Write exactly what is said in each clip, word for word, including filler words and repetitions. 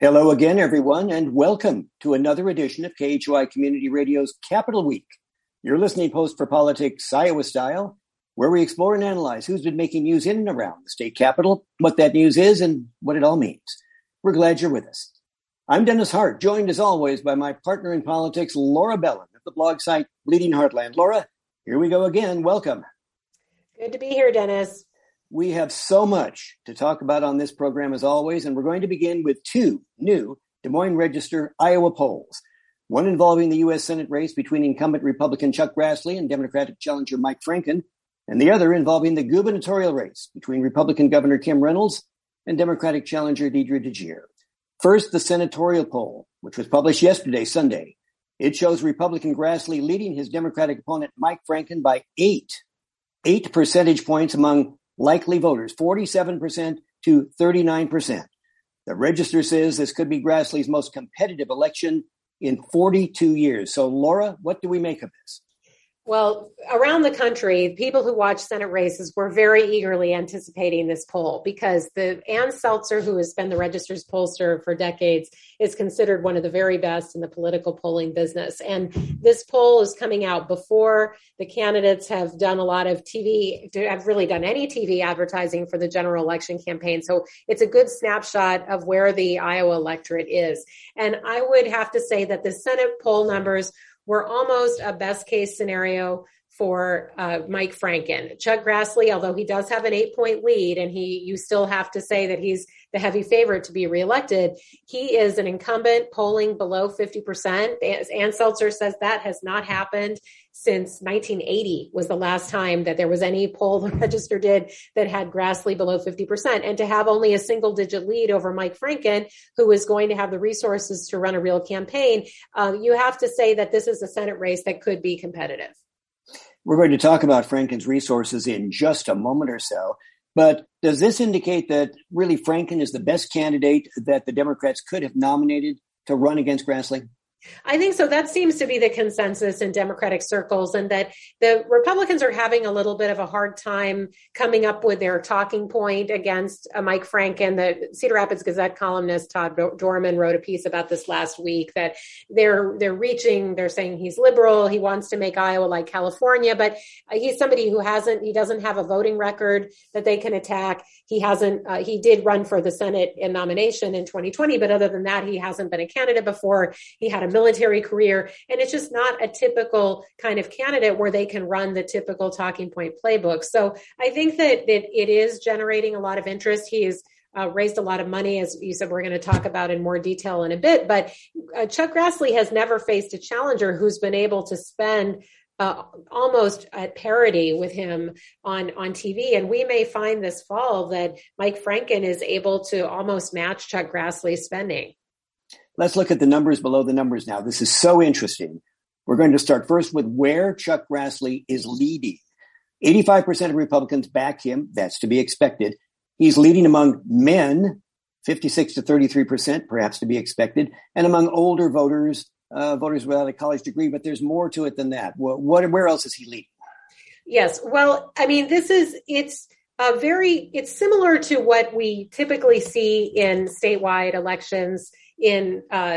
Hello again, everyone, and welcome to another edition of K H O I Community Radio's Capital Week, your listening post for politics Iowa style, where we explore and analyze who's been making news in and around the state capitol, what that news is, and what it all means. We're glad you're with us. I'm Dennis Hart, joined as always by my partner in politics, Laura Bellin, of the blog site Bleeding Heartland. Laura, here we go again. Welcome. Good to be here, Dennis. We have so much to talk about on this program as always, and we're going to begin with two new Des Moines Register Iowa polls, one involving the U S Senate race between incumbent Republican Chuck Grassley and Democratic challenger Mike Franken, and the other involving the gubernatorial race between Republican Governor Kim Reynolds and Democratic challenger Deidre DeJear. First, the senatorial poll, which was published yesterday, Sunday. It shows Republican Grassley leading his Democratic opponent Mike Franken by eight, eight percentage points among likely voters, forty-seven percent to thirty-nine percent. The Register says this could be Grassley's most competitive election in forty-two years. So, Laura, what do we make of this? Well, around the country, people who watch Senate races were very eagerly anticipating this poll because the Ann Seltzer, who has been the Register's pollster for decades, is considered one of the very best in the political polling business. And this poll is coming out before the candidates have done a lot of T V, have really done any T V advertising for the general election campaign. So it's a good snapshot of where the Iowa electorate is. And I would have to say that the Senate poll numbers were almost a best case scenario for uh, Mike Franken. Chuck Grassley, although he does have an eight point lead and he, you still have to say that he's the heavy favorite to be reelected. He is an incumbent polling below fifty percent. As Ann Seltzer says, that has not happened since nineteen eighty was the last time that there was any poll the Register did that had Grassley below fifty percent. And to have only a single digit lead over Mike Franken, who is going to have the resources to run a real campaign, uh, you have to say that this is a Senate race that could be competitive. We're going to talk about Franken's resources in just a moment or so. But does this indicate that really Franken is the best candidate that the Democrats could have nominated to run against Grassley? I think so. That seems to be the consensus in Democratic circles, and that the Republicans are having a little bit of a hard time coming up with their talking point against uh, Mike Franken. The Cedar Rapids Gazette columnist Todd Dorman wrote a piece about this last week, that they're they're reaching, they're saying he's liberal, he wants to make Iowa like California, but uh, he's somebody who hasn't, he doesn't have a voting record that they can attack. He hasn't, uh, he did run for the Senate in nomination in twenty twenty, but other than that, he hasn't been a candidate before. He had a military career, and it's just not a typical kind of candidate where they can run the typical talking point playbook. So I think that, that it is generating a lot of interest. He has uh, raised a lot of money, as you said, we're going to talk about in more detail in a bit, but uh, Chuck Grassley has never faced a challenger who's been able to spend Uh, almost at parity with him on, on T V. And we may find this fall that Mike Franken is able to almost match Chuck Grassley's spending. Let's look at the numbers below the numbers now. This is so interesting. We're going to start first with where Chuck Grassley is leading. eighty-five percent of Republicans back him. That's to be expected. He's leading among men, fifty-six to thirty-three percent, perhaps to be expected, and among older voters, uh, voters without a college degree. But there's more to it than that. What, what, where else is he leading? Yes. Well, I mean, this is, it's, a very, it's similar to what we typically see in statewide elections in uh,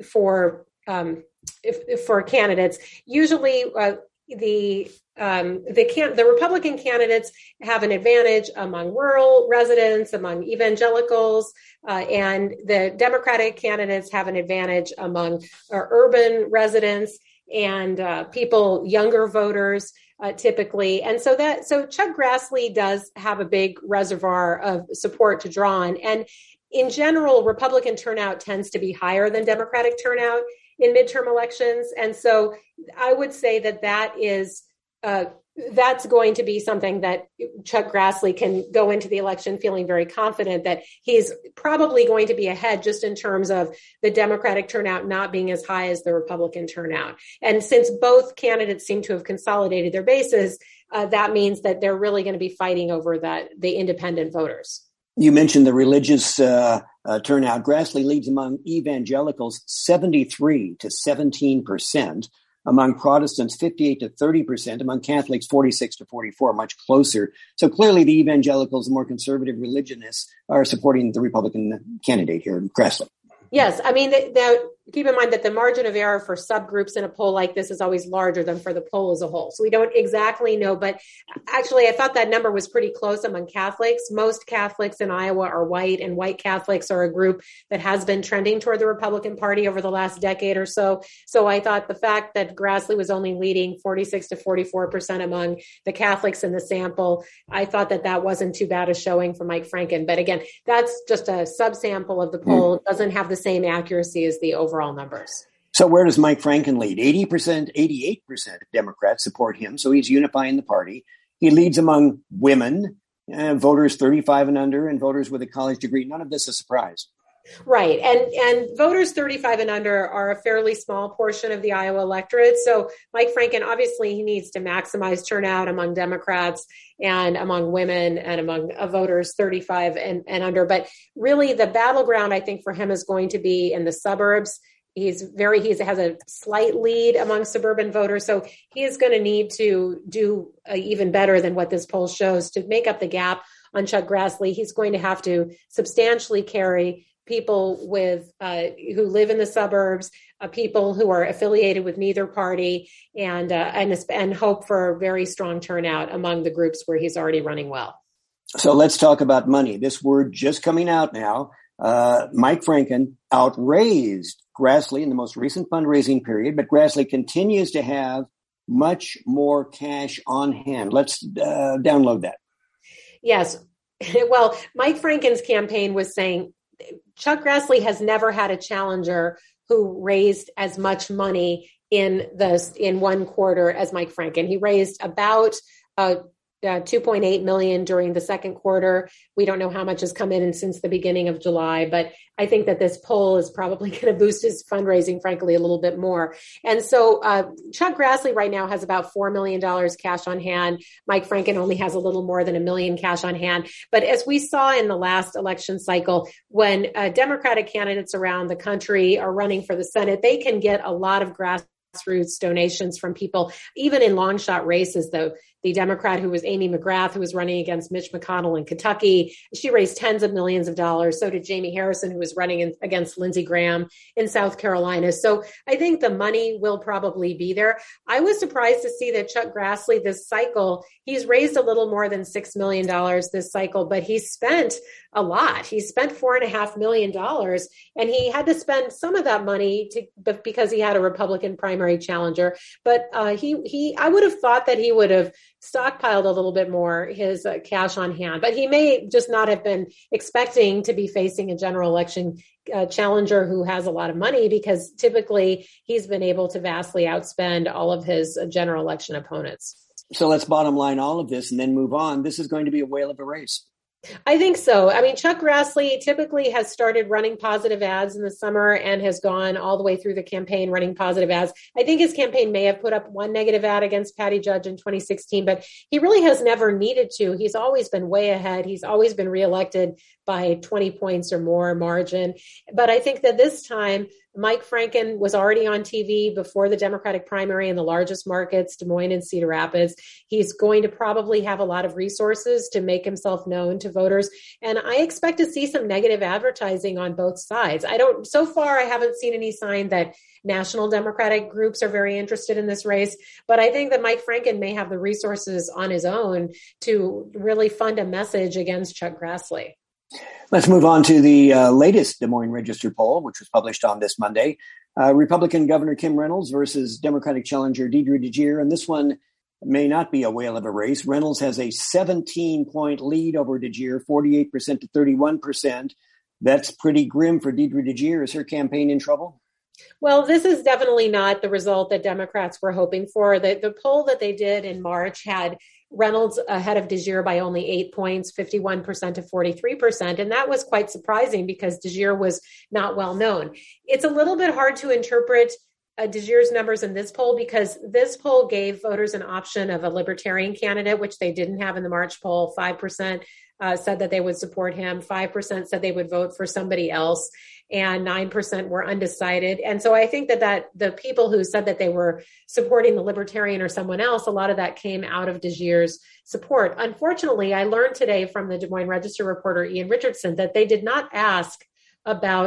for um, if, if for candidates. Usually, uh, the um, the can the Republican candidates have an advantage among rural residents, among evangelicals, uh, and the Democratic candidates have an advantage among uh, urban residents and uh, people, younger voters. Uh, typically. And so that, so Chuck Grassley does have a big reservoir of support to draw on. And in general, Republican turnout tends to be higher than Democratic turnout in midterm elections. And so I would say that that is, uh, that's going to be something that Chuck Grassley can go into the election feeling very confident that he's probably going to be ahead just in terms of the Democratic turnout not being as high as the Republican turnout. And since both candidates seem to have consolidated their bases, uh, that means that they're really going to be fighting over that, the independent voters. You mentioned the religious uh, uh, turnout. Grassley leads among evangelicals seventy-three to seventeen percent. Among Protestants, fifty-eight to thirty percent, among Catholics, forty-six to forty-four, much closer. So clearly the evangelicals, the more conservative religionists, are supporting the Republican candidate here, Grassley. Yes. I mean, the, the, keep in mind that the margin of error for subgroups in a poll like this is always larger than for the poll as a whole. So we don't exactly know, but actually I thought that number was pretty close among Catholics. Most Catholics in Iowa are white, and white Catholics are a group that has been trending toward the Republican Party over the last decade or so. So I thought the fact that Grassley was only leading forty-six to forty-four percent among the Catholics in the sample, I thought that that wasn't too bad a showing for Mike Franken. But again, that's just a subsample of the poll. It doesn't have the same accuracy as the overall numbers. So where does Mike Franken lead? eighty percent, eighty-eight percent of Democrats support him, so he's unifying the party. He leads among women, uh, voters thirty-five and under, and voters with a college degree. None of this is a surprise. Right. And and voters thirty-five and under are a fairly small portion of the Iowa electorate. So Mike Franken, obviously, he needs to maximize turnout among Democrats and among women and among uh, voters thirty-five and, and under. But really, the battleground, I think, for him is going to be in the suburbs. He's very, he has a slight lead among suburban voters. So he is going to need to do uh, even better than what this poll shows to make up the gap on Chuck Grassley. He's going to have to substantially carry people with uh, who live in the suburbs, uh, people who are affiliated with neither party, and, uh, and and hope for a very strong turnout among the groups where he's already running well. So let's talk about money. This word just coming out now. Uh, Mike Franken outraised Grassley in the most recent fundraising period, but Grassley continues to have much more cash on hand. Let's uh, download that. Yes. Well, Mike Franken's campaign was saying Chuck Grassley has never had a challenger who raised as much money in the in one quarter as Mike Franken. He raised about uh, uh, two point eight million dollars during the second quarter. We don't know how much has come in since the beginning of July, but I think that this poll is probably going to boost his fundraising, frankly, a little bit more. And so uh, Chuck Grassley right now has about four million dollars cash on hand. Mike Franken only has a little more than a million cash on hand. But as we saw in the last election cycle, when uh, Democratic candidates around the country are running for the Senate, they can get a lot of grassroots donations from people, even in long shot races. The, the Democrat who was Amy McGrath, who was running against Mitch McConnell in Kentucky, she raised tens of millions of dollars. So did Jamie Harrison, who was running in, against Lindsey Graham in South Carolina. So I think the money will probably be there. I was surprised to see that Chuck Grassley this cycle, he's raised a little more than six million dollars this cycle, but he's spent a lot. He spent four and a half million dollars, and he had to spend some of that money to, because he had a Republican primary challenger. But uh, he, he, I would have thought that he would have stockpiled a little bit more his uh, cash on hand, but he may just not have been expecting to be facing a general election uh, challenger who has a lot of money, because typically he's been able to vastly outspend all of his uh, general election opponents. So let's bottom line all of this and then move on. This is going to be a whale of a race. I think so. I mean, Chuck Grassley typically has started running positive ads in the summer and has gone all the way through the campaign running positive ads. I think his campaign may have put up one negative ad against Patty Judge in twenty sixteen, but he really has never needed to. He's always been way ahead. He's always been reelected by twenty points or more margin. But I think that this time, Mike Franken was already on T V before the Democratic primary in the largest markets, Des Moines and Cedar Rapids. He's going to probably have a lot of resources to make himself known to voters. And I expect to see some negative advertising on both sides. I don't, so far, I haven't seen any sign that national Democratic groups are very interested in this race. But I think that Mike Franken may have the resources on his own to really fund a message against Chuck Grassley. Let's move on to the uh, latest Des Moines Register poll, which was published on this Monday. Uh, Republican Governor Kim Reynolds versus Democratic challenger Deidre DeGear. And this one may not be a whale of a race. Reynolds has a seventeen-point lead over DeGear, forty-eight percent to thirty-one percent. That's pretty grim for Deidre DeGear. Is her campaign in trouble? Well, this is definitely not the result that Democrats were hoping for. The, the poll that they did in March had Reynolds ahead of DeGear by only eight points, fifty-one percent to forty-three percent. And that was quite surprising because DeGear was not well known. It's a little bit hard to interpret uh, DeGear's numbers in this poll because this poll gave voters an option of a libertarian candidate, which they didn't have in the March poll. five percent uh, said that they would support him. five percent said they would vote for somebody else. And nine percent were undecided. And so I think that, that the people who said that they were supporting the libertarian or someone else, a lot of that came out of DeGear's support. Unfortunately, I learned today from the Des Moines Register reporter, Ian Richardson, that they did not ask about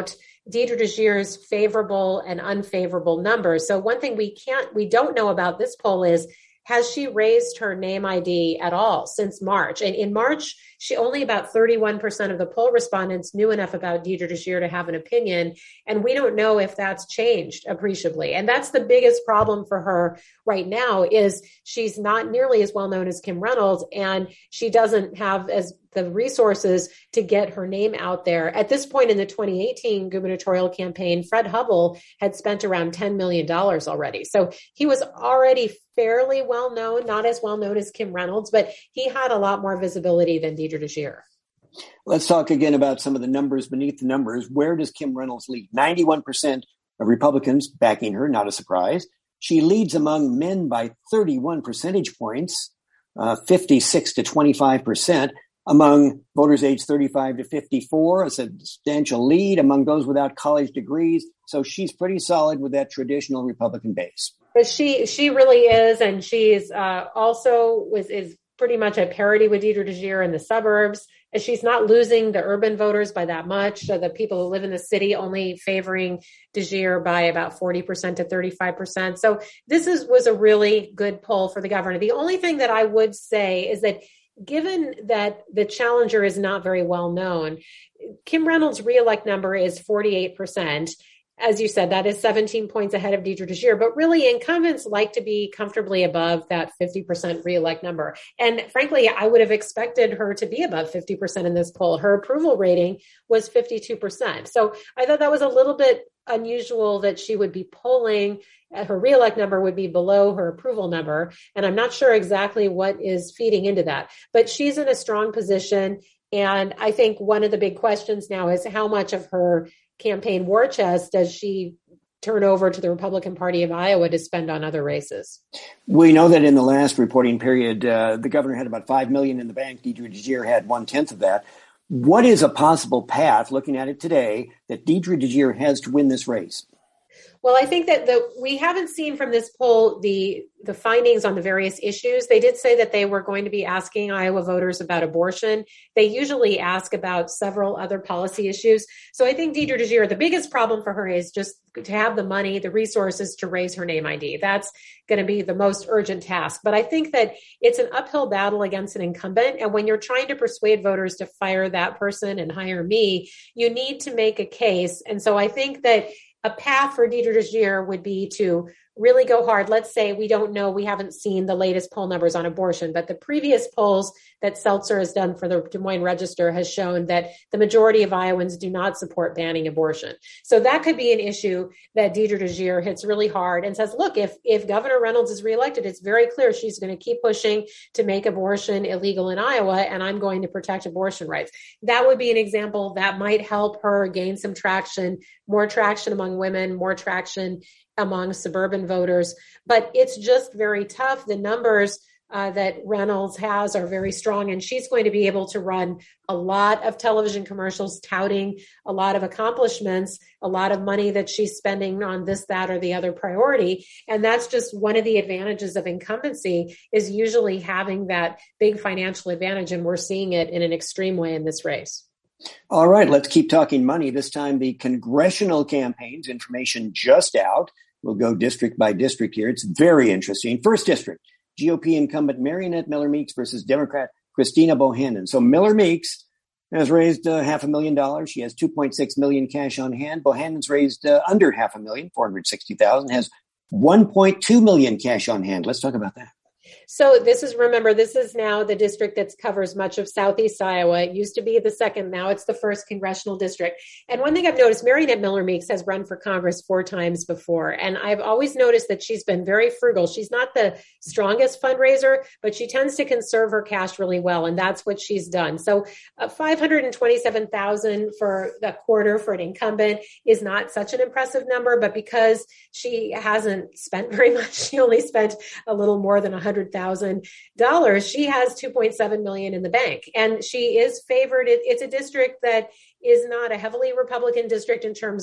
Deidre DeGear's favorable and unfavorable numbers. So one thing we can't, we don't know about this poll is, has she raised her name I D at all since March? And in March, she only about thirty-one percent of the poll respondents knew enough about Deidre DeGear to have an opinion. And we don't know if that's changed appreciably. And that's the biggest problem for her right now is she's not nearly as well known as Kim Reynolds, and she doesn't have as the resources to get her name out there. At this point in the twenty eighteen gubernatorial campaign, Fred Hubbell had spent around ten million dollars already. So he was already fairly well known, not as well known as Kim Reynolds, but he had a lot more visibility than Deidre DeGear. Let's talk again about some of the numbers beneath the numbers. Where does Kim Reynolds lead? ninety-one percent of Republicans backing her, not a surprise. She leads among men by thirty-one percentage points, uh, fifty-six to twenty-five percent. Among voters aged thirty-five to fifty-four, a substantial lead among those without college degrees. So she's pretty solid with that traditional Republican base. But she she really is, and she's uh, also was is pretty much at parity with Deidre DeGear in the suburbs. And she's not losing the urban voters by that much. So the people who live in the city only favoring DeGear by about forty percent to thirty-five percent. So this is was a really good poll for the governor. The only thing that I would say is that given that the challenger is not very well known, Kim Reynolds' reelect number is forty-eight percent. As you said, that is seventeen points ahead of Deidre DeGear, but really incumbents like to be comfortably above that fifty percent reelect number. And frankly, I would have expected her to be above fifty percent in this poll. Her approval rating was fifty-two percent. So I thought that was a little bit unusual that she would be polling. Her reelect number would be below her approval number. And I'm not sure exactly what is feeding into that, but she's in a strong position. And I think one of the big questions now is how much of her campaign war chest does she turn over to the Republican Party of Iowa to spend on other races? We know that in the last reporting period, uh, the governor had about five million dollars in the bank. Deidre DeGear had one tenth of that. What is a possible path, looking at it today, that Deidre DeGear has to win this race? Well, I think that the, we haven't seen from this poll the the findings on the various issues. They did say that they were going to be asking Iowa voters about abortion. They usually ask about several other policy issues. So I think Deidre DeGear, the biggest problem for her is just to have the money, the resources to raise her name I D. That's going to be the most urgent task. But I think that it's an uphill battle against an incumbent. And when you're trying to persuade voters to fire that person and hire me, you need to make a case. And so I think that a path for Deidre DeGear would be to really go hard. Let's say we don't know, we haven't seen the latest poll numbers on abortion, but the previous polls that Seltzer has done for the Des Moines Register has shown that the majority of Iowans do not support banning abortion. So that could be an issue that Deidre DeGear hits really hard and says, look, if, if Governor Reynolds is reelected, it's very clear she's going to keep pushing to make abortion illegal in Iowa, and I'm going to protect abortion rights. That would be an example that might help her gain some traction, more traction among women, more traction among suburban voters. But it's just very tough. The numbers uh, that Reynolds has are very strong, and she's going to be able to run a lot of television commercials touting a lot of accomplishments, a lot of money that she's spending on this, that, or the other priority. And that's just one of the advantages of incumbency, is usually having that big financial advantage. And we're seeing it in an extreme way in this race. All right, let's keep talking money. This time, the congressional campaigns, information just out. We'll go district by district here. It's very interesting. First district, G O P incumbent Mariannette Miller Meeks versus Democrat Christina Bohannon. So Miller Meeks has raised uh, half a million dollars. She has two point six million cash on hand. Bohannon's raised uh, under half a million, four hundred sixty thousand, has one point two million cash on hand. Let's talk about that. So this is, remember, this is now the district that covers much of Southeast Iowa. It used to be the second. Now it's the first congressional district. And one thing I've noticed, Mariannette Miller Meeks has run for Congress four times before. And I've always noticed that she's been very frugal. She's not the strongest fundraiser, but she tends to conserve her cash really well. And that's what she's done. So uh, five hundred twenty-seven thousand dollars for the quarter for an incumbent is not such an impressive number. But because she hasn't spent very much, she only spent a little more than one hundred thousand dollars, she has two point seven million dollars in the bank. And she is favored. It, it's a district that is not a heavily Republican district in terms of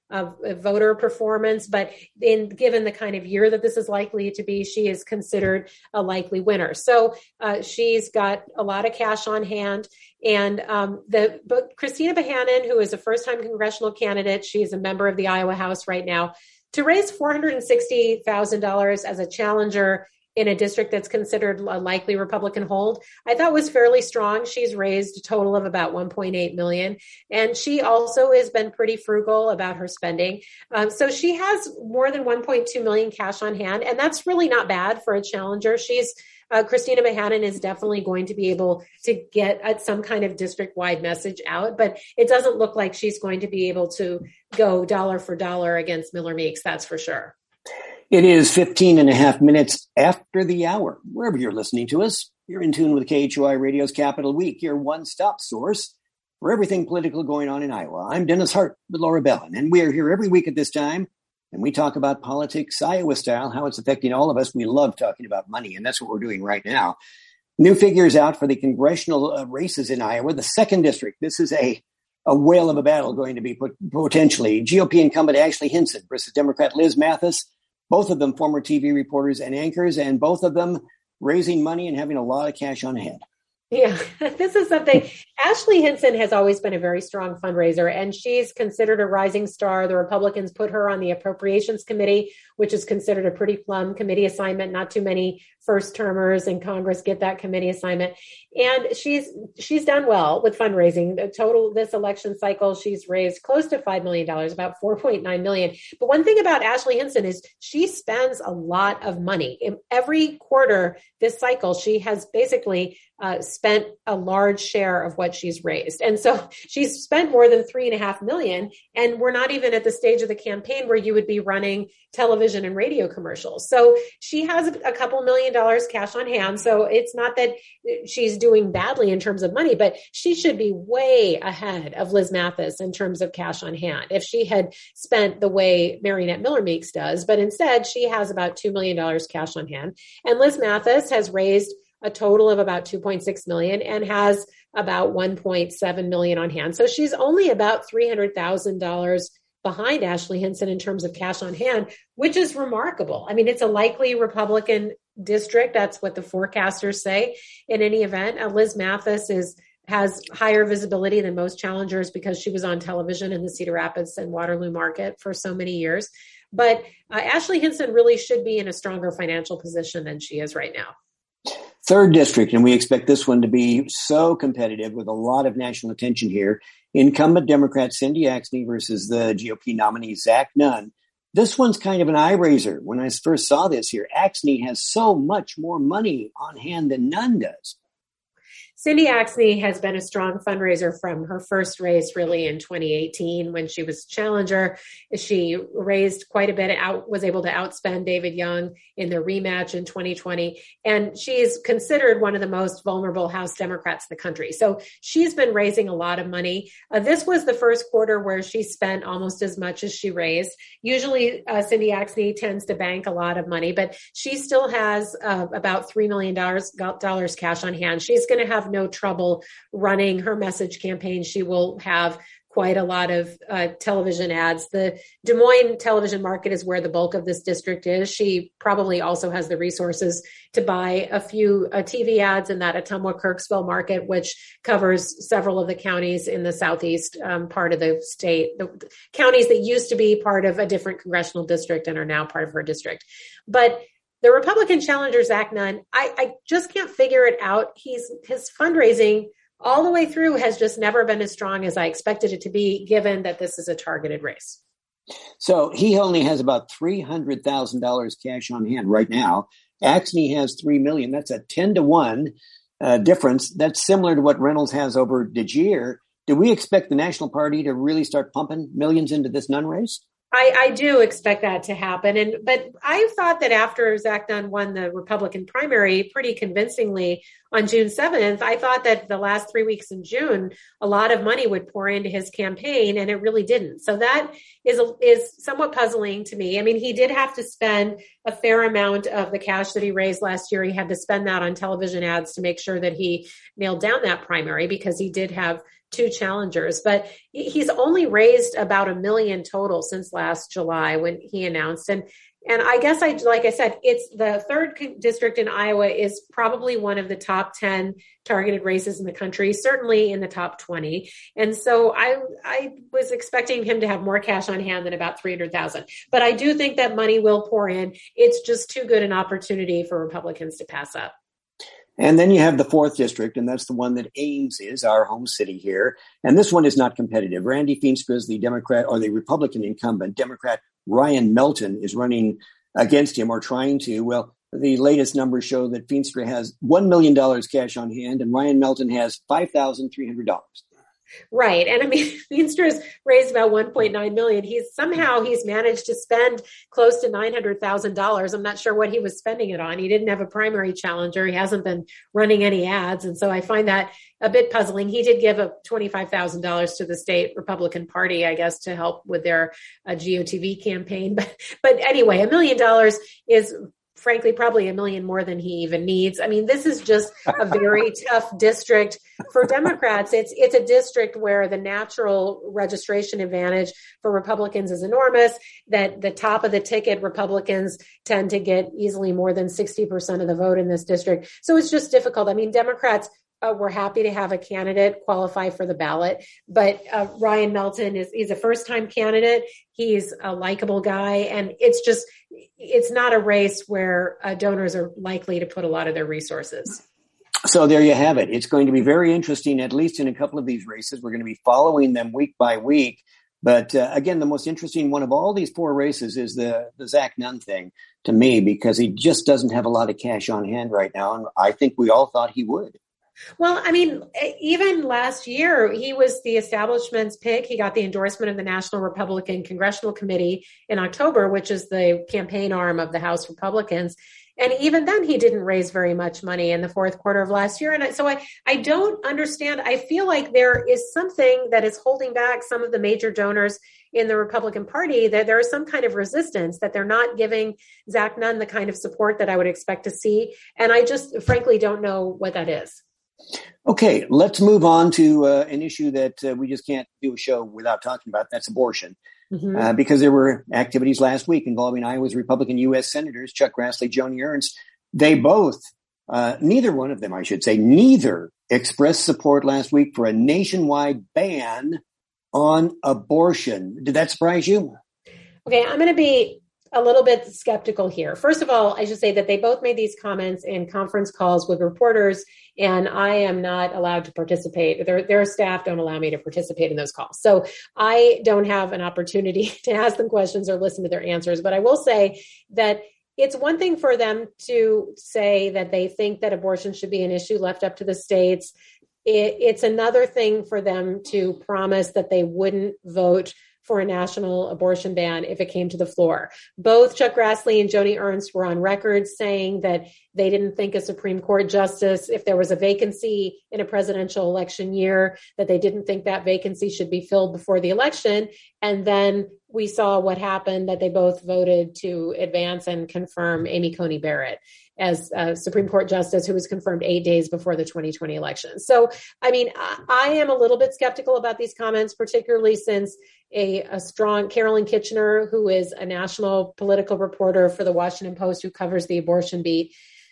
of voter performance, but in given the kind of year that this is likely to be, she is considered a likely winner. So uh, she's got a lot of cash on hand. And um, the but Christina Bohannon, who is a first-time congressional candidate, she's a member of the Iowa House right now, to raise four hundred sixty thousand dollars as a challenger in a district that's considered a likely Republican hold, I thought was fairly strong. She's raised a total of about one point eight million dollars. And she also has been pretty frugal about her spending. Um, so she has more than one point two million dollars cash on hand. And that's really not bad for a challenger. She's Uh, Christina Bohannon is definitely going to be able to get at some kind of district-wide message out, but it doesn't look like she's going to be able to go dollar for dollar against Miller Meeks, that's for sure. It is fifteen and a half minutes after the hour. Wherever you're listening to us, you're in tune with K H O I Radio's Capital Week, your one-stop source for everything political going on in Iowa. I'm Dennis Hart with Laura Bellin, and we are here every week at this time, and we talk about politics Iowa style, how it's affecting all of us. We love talking about money, and that's what we're doing right now. New figures out for the congressional uh, races in Iowa, the second district. This is a, a whale of a battle going to be put, potentially. G O P incumbent Ashley Hinson versus Democrat Liz Mathis. Both of them former T V reporters and anchors, and both of them raising money and having a lot of cash on hand. Yeah, this is something. Ashley Hinson has always been a very strong fundraiser, and she's considered a rising star. The Republicans put her on the Appropriations Committee, which is considered a pretty plum committee assignment. Not too many first-termers in Congress get that committee assignment. And she's she's done well with fundraising. The total this election cycle, she's raised close to five million dollars, about four point nine million dollars. But one thing about Ashley Hinson is she spends a lot of money. In every quarter this cycle, she has basically uh, spent a large share of what she's raised. And so she's spent more than three and a half million. And we're not even at the stage of the campaign where you would be running television and radio commercials. So she has a couple million dollars cash on hand. So it's not that she's doing badly in terms of money, but she should be way ahead of Liz Mathis in terms of cash on hand if she had spent the way Mariannette Miller Meeks does. But instead, she has about two million dollars cash on hand. And Liz Mathis has raised a total of about two point six million dollars and has about one point seven million dollars on hand. So she's only about three hundred thousand dollars behind Ashley Hinson in terms of cash on hand, which is remarkable. I mean, it's a likely Republican district. That's what the forecasters say in any event. Uh, Liz Mathis is has higher visibility than most challengers because she was on television in the Cedar Rapids and Waterloo market for so many years. But uh, Ashley Hinson really should be in a stronger financial position than she is right now. Third district, and we expect this one to be so competitive with a lot of national attention here. Incumbent Democrat Cindy Axne versus the G O P nominee Zach Nunn. This one's kind of an eye raiser. When I first saw this here, Axne has so much more money on hand than Nunn does. Cindy Axne has been a strong fundraiser from her first race, really, in twenty eighteen when she was challenger. She raised quite a bit, out was able to outspend David Young in the rematch in twenty twenty. And she is considered one of the most vulnerable House Democrats in the country. So she's been raising a lot of money. Uh, this was the first quarter where she spent almost as much as she raised. Usually, uh, Cindy Axne tends to bank a lot of money, but she still has uh, about three million dollars cash on hand. She's going to have no trouble running her message campaign. She will have quite a lot of uh, television ads. The Des Moines television market is where the bulk of this district is. She probably also has the resources to buy a few uh, T V ads in that Ottumwa-Kirksville market, which covers several of the counties in the southeast um, part of the state, the, the counties that used to be part of a different congressional district and are now part of her district. But the Republican challenger, Zach Nunn, I, I just can't figure it out. He's his fundraising all the way through has just never been as strong as I expected it to be, given that this is a targeted race. So he only has about three hundred thousand dollars cash on hand right now. Axne has three million dollars. That's a ten to one uh, difference. That's similar to what Reynolds has over DeGier. Do we expect the National Party to really start pumping millions into this Nunn race? I, I do expect that to happen. And but I thought that after Zach Nunn won the Republican primary pretty convincingly on June seventh, I thought that the last three weeks in June, a lot of money would pour into his campaign, and it really didn't. So that is a, is somewhat puzzling to me. I mean, he did have to spend a fair amount of the cash that he raised last year. He had to spend that on television ads to make sure that he nailed down that primary, because he did have two challengers, but he's only raised about a million total since last July when he announced. And And I guess I, like I said, it's the third district in Iowa is probably one of the top ten targeted races in the country, certainly in the top twenty. And so I, I was expecting him to have more cash on hand than about three hundred thousand. But I do think that money will pour in. It's just too good an opportunity for Republicans to pass up. And then you have the fourth district, and that's the one that Ames is, our home city here. And this one is not competitive. Randy Feenstra is the Democrat or the Republican incumbent. Democrat Ryan Melton is running against him or trying to. Well, the latest numbers show that Feenstra has one million dollars cash on hand and Ryan Melton has five thousand three hundred dollars. Right. And I mean, Feenstra's raised about one point nine million dollars. He's somehow he's managed to spend close to nine hundred thousand dollars. I'm not sure what he was spending it on. He didn't have a primary challenger. He hasn't been running any ads. And so I find that a bit puzzling. He did give a twenty-five thousand dollars to the state Republican Party, I guess, to help with their uh, G O T V campaign. But, but anyway, a million dollars is frankly, probably a million more than he even needs. I mean, this is just a very tough district for Democrats. It's it's a district where the natural registration advantage for Republicans is enormous, that the top of the ticket Republicans tend to get easily more than sixty percent of the vote in this district. So it's just difficult. I mean, Democrats Uh, we're happy to have a candidate qualify for the ballot, but uh, Ryan Melton is he's a first-time candidate. He's a likable guy, and it's just it's not a race where uh, donors are likely to put a lot of their resources. So there you have it. It's going to be very interesting, at least in a couple of these races. We're going to be following them week by week. But uh, again, the most interesting one of all these four races is the, the Zach Nunn thing to me, because he just doesn't have a lot of cash on hand right now, and I think we all thought he would. Well, I mean, even last year, he was the establishment's pick. He got the endorsement of the National Republican Congressional Committee in October, which is the campaign arm of the House Republicans. And even then, he didn't raise very much money in the fourth quarter of last year. And so I, I don't understand. I feel like there is something that is holding back some of the major donors in the Republican Party, that there is some kind of resistance, that they're not giving Zach Nunn the kind of support that I would expect to see. And I just frankly don't know what that is. Okay, let's move on to uh, an issue that uh, we just can't do a show without talking about. That's abortion. Mm-hmm. Uh, because there were activities last week involving Iowa's Republican U S Senators, Chuck Grassley, Joni Ernst. They both, uh, neither one of them, I should say, neither expressed support last week for a nationwide ban on abortion. Did that surprise you? Okay, I'm going to be a little bit skeptical here. First of all, I should say that they both made these comments in conference calls with reporters, and I am not allowed to participate. Their, their staff don't allow me to participate in those calls. So I don't have an opportunity to ask them questions or listen to their answers. But I will say that it's one thing for them to say that they think that abortion should be an issue left up to the states. It, it's another thing for them to promise that they wouldn't vote for a national abortion ban if it came to the floor. Both Chuck Grassley and Joni Ernst were on record saying that they didn't think a Supreme Court justice, if there was a vacancy in a presidential election year, that they didn't think that vacancy should be filled before the election. And then we saw what happened, that they both voted to advance and confirm Amy Coney Barrett as a Supreme Court justice, who was confirmed eight days before the twenty twenty election. So, I mean, I am a little bit skeptical about these comments, particularly since a, a strong Carolyn Kitchener, who is a national political reporter for the Washington Post, who covers the abortion beat,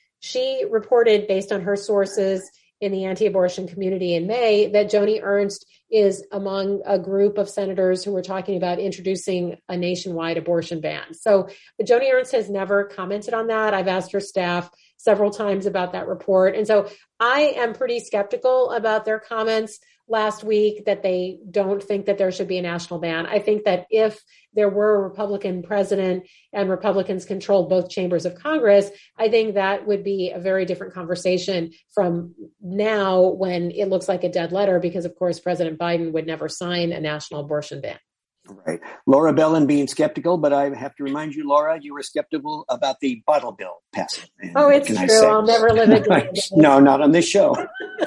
she reported, based on her sources in the anti-abortion community in May, that Joni Ernst is among a group of senators who were talking about introducing a nationwide abortion ban. So Joni Ernst has never commented on that. I've asked her staff several times about that report. And so I am pretty skeptical about their comments last week that they don't think that there should be a national ban. I think that if there were a Republican president and Republicans controlled both chambers of Congress, I think that would be a very different conversation from now, when it looks like a dead letter, because of course, President Biden would never sign a national abortion ban. Right. Laura Bellin being skeptical, but I have to remind you, Laura, you were skeptical about the bottle bill passing. And oh, it's true. I'll never live it down. No, not on this show.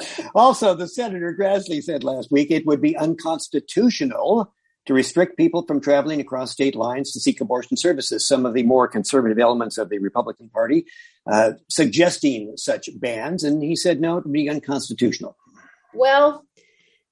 Also, the Senator Grassley said last week it would be unconstitutional to restrict people from traveling across state lines to seek abortion services. Some of the more conservative elements of the Republican Party uh, suggesting such bans, and he said no, it would be unconstitutional. Well,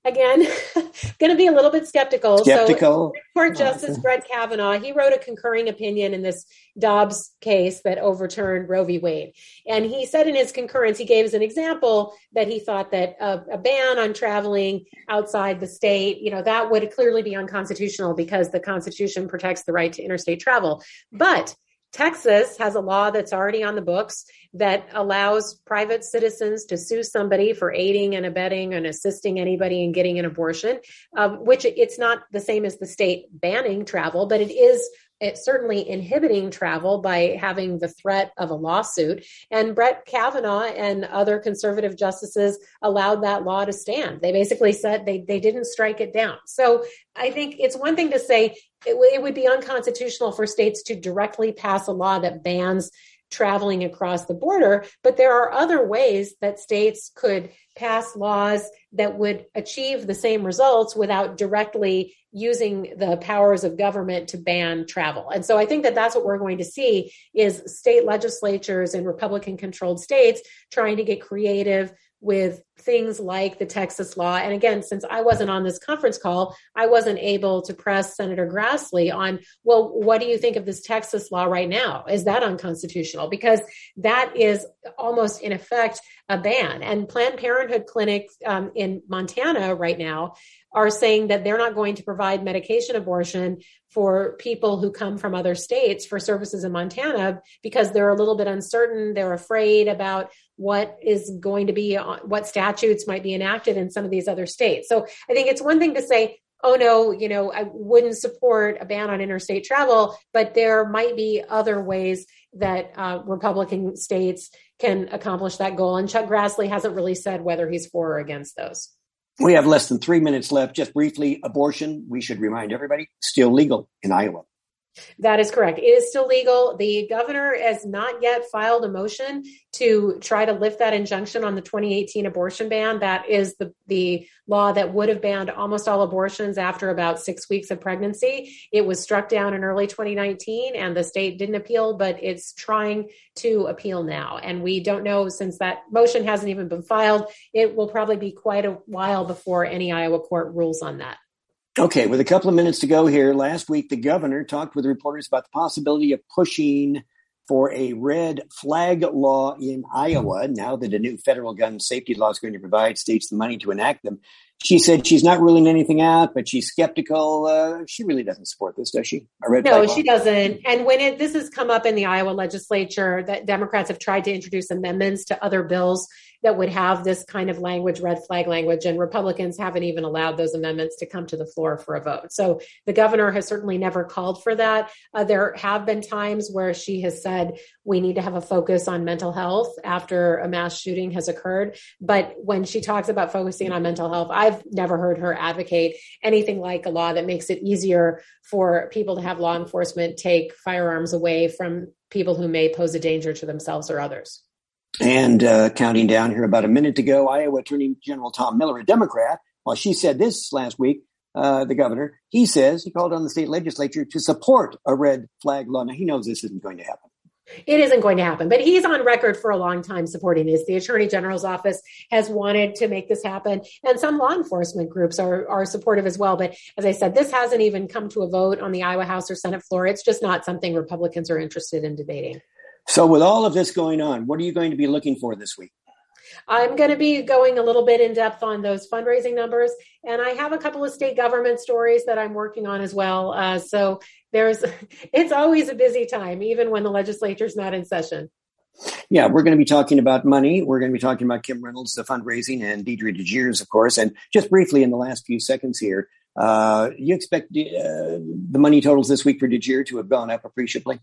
again, going to be a little bit skeptical. Skeptical. So, Court Justice Brett Kavanaugh, he wrote a concurring opinion in this Dobbs case that overturned Roe v. Wade. And he said in his concurrence, he gave as an example that he thought that a, a ban on traveling outside the state, you know, that would clearly be unconstitutional because the Constitution protects the right to interstate travel. But Texas has a law that's already on the books that allows private citizens to sue somebody for aiding and abetting and assisting anybody in getting an abortion, um, which it's not the same as the state banning travel, but it is it's certainly inhibiting travel by having the threat of a lawsuit. And Brett Kavanaugh and other conservative justices allowed that law to stand. They basically said they, they didn't strike it down. So I think it's one thing to say it, w- it would be unconstitutional for states to directly pass a law that bans traveling across the border, but there are other ways that states could pass laws that would achieve the same results without directly using the powers of government to ban travel. And so I think that that's what we're going to see is state legislatures in Republican-controlled states trying to get creative with things like the Texas law. And again, since I wasn't on this conference call, I wasn't able to press Senator Grassley on, well, what do you think of this Texas law right now? Is that unconstitutional? Because that is almost in effect a ban. And Planned Parenthood clinics um, in Montana right now are saying that they're not going to provide medication abortion for people who come from other states for services in Montana because they're a little bit uncertain. They're afraid about what is going to be, what statutes might be enacted in some of these other states. So I think it's one thing to say, oh no, you know, I wouldn't support a ban on interstate travel, but there might be other ways that uh, Republican states can accomplish that goal. And Chuck Grassley hasn't really said whether he's for or against those. We have less than three minutes left. Just briefly, abortion, we should remind everybody, still legal in Iowa. That is correct. It is still legal. The governor has not yet filed a motion to try to lift that injunction on the twenty eighteen abortion ban. That is the, the law that would have banned almost all abortions after about six weeks of pregnancy. It was struck down in early twenty nineteen and the state didn't appeal, but it's trying to appeal now. And we don't know, since that motion hasn't even been filed, it will probably be quite a while before any Iowa court rules on that. Okay, with a couple of minutes to go here, last week the governor talked with reporters about the possibility of pushing for a red flag law in Iowa now that a new federal gun safety law is going to provide states the money to enact them. She said she's not ruling anything out, but she's skeptical. Uh, she really doesn't support this, does she? A red no, flag she law? doesn't. And when it, this has come up in the Iowa legislature, that Democrats have tried to introduce amendments to other bills that would have this kind of language, red flag language, and Republicans haven't even allowed those amendments to come to the floor for a vote. So the governor has certainly never called for that. Uh, there have been times where she has said we need to have a focus on mental health after a mass shooting has occurred. But when she talks about focusing on mental health, I've never heard her advocate anything like a law that makes it easier for people to have law enforcement take firearms away from people who may pose a danger to themselves or others. And uh, counting down here about a minute to go, Iowa Attorney General Tom Miller, a Democrat, while she said this last week, uh, the governor, he says he called on the state legislature to support a red flag law. Now, he knows this isn't going to happen. It isn't going to happen, but he's on record for a long time supporting this. The Attorney General's office has wanted to make this happen, and some law enforcement groups are, are supportive as well. But as I said, this hasn't even come to a vote on the Iowa House or Senate floor. It's just not something Republicans are interested in debating. So with all of this going on, what are you going to be looking for this week? I'm going to be going a little bit in depth on those fundraising numbers. And I have a couple of state government stories that I'm working on as well. Uh, so there's, it's always a busy time, even when the legislature's not in session. Yeah, we're going to be talking about money. We're going to be talking about Kim Reynolds, the fundraising, and Deidre DeGears, of course. And just briefly in the last few seconds here, uh, you expect uh, the money totals this week for DeGear to have gone up appreciably?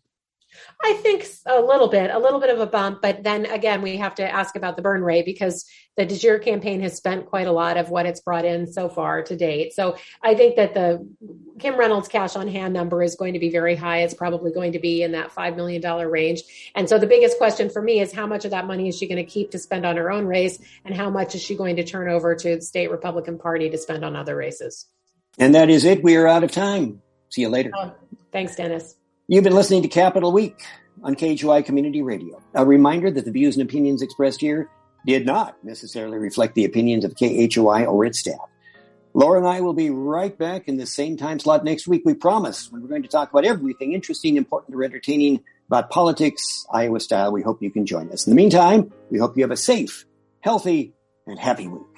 I think a little bit, a little bit of a bump. But then again, we have to ask about the burn rate because the DeGear campaign has spent quite a lot of what it's brought in so far to date. So I think that the Kim Reynolds cash on hand number is going to be very high. It's probably going to be in that five million dollars range. And so the biggest question for me is how much of that money is she going to keep to spend on her own race? And how much is she going to turn over to the state Republican Party to spend on other races? And that is it. We are out of time. See you later. Oh, thanks, Dennis. You've been listening to Capitol Week on K H O I Community Radio. A reminder that the views and opinions expressed here did not necessarily reflect the opinions of K H O I or its staff. Laura and I will be right back in the same time slot next week, we promise, when we're going to talk about everything interesting, important, or entertaining about politics, Iowa style. We hope you can join us. In the meantime, we hope you have a safe, healthy, and happy week.